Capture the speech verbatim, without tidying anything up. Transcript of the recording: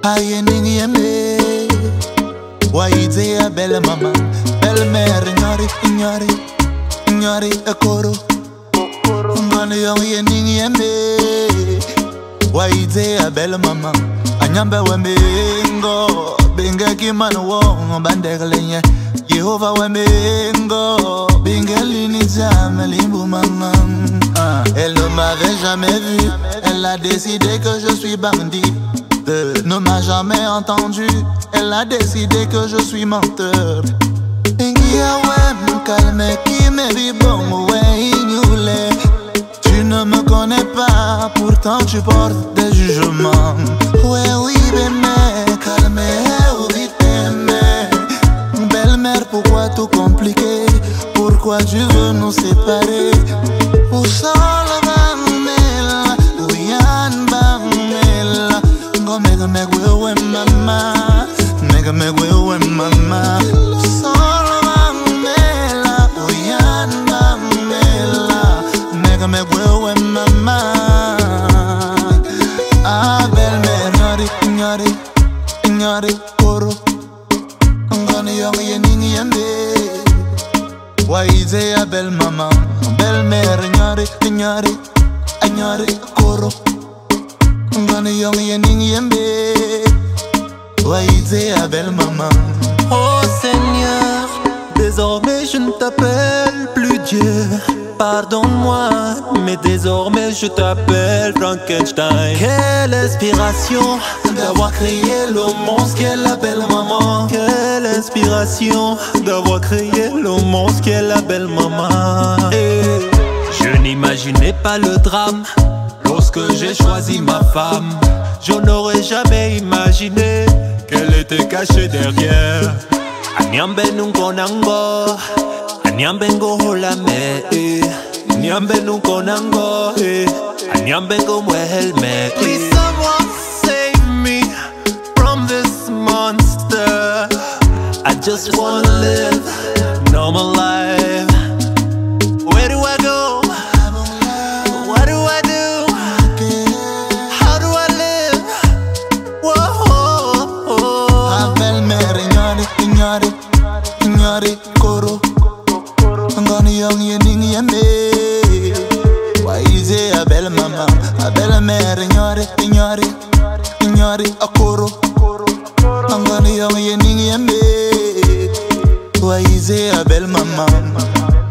Aye ningi yembe Waide a belle maman Belle mère ignore, ignore Ignore e koro Ngani yong ye ningi yembe Waide a belle maman Anyambe wembe ngo Binga kimana wong Bandega lenye Yehova wembe ngo Binga lini jame limbu mangang Elle ne m'avait jamais vu Elle a décidé que je suis bandit Ne m'a jamais entendu Elle a décidé que je suis menteur Tu ne me connais pas Pourtant tu portes des jugements Ouais oui mais calme Belle-mère pourquoi tout compliqué Pourquoi tu veux nous séparer Où sont les bamela Où y'en bamela Go mega mega we mama Mega mega we mama Où sont les bamela Où y'en bamela Mega mega we mama Ah belle-mère ignore, ignore Ignore koro Ngoni yong ye ningi yembe Waide a belle maman Belle-mère ignore, ignore Ignore koro Ngoni yong ye ningi yembe Waide a belle maman Oh Seigneur, désormais je ne t'appelle plus Dieu Pardonne-moi, mais désormais je t'appelle Frankenstein. Quelle inspiration d'avoir créé le monstre qu'est la belle maman. Quelle inspiration d'avoir créé le monstre qu'est la belle maman. Et je n'imaginais pas le drame lorsque j'ai choisi ma femme. Je n'aurais jamais imaginé qu'elle était cachée derrière. Anyambe nunkonango Anyambe ngo holame Anyambe nunkonango Anyambe ngo mwehelme. Please someone save me from this monster. I just wanna live normal life. Where do I go? What do I do? How do I live? Whoa. Ah belle-mère ignore, ignore Ignore koro Ngoni yong ye ningi yembe Waide a belle maman A belle-mère ignore, ignore Ignore a koro Ngoni yong ye ningi yembe Waide a belle maman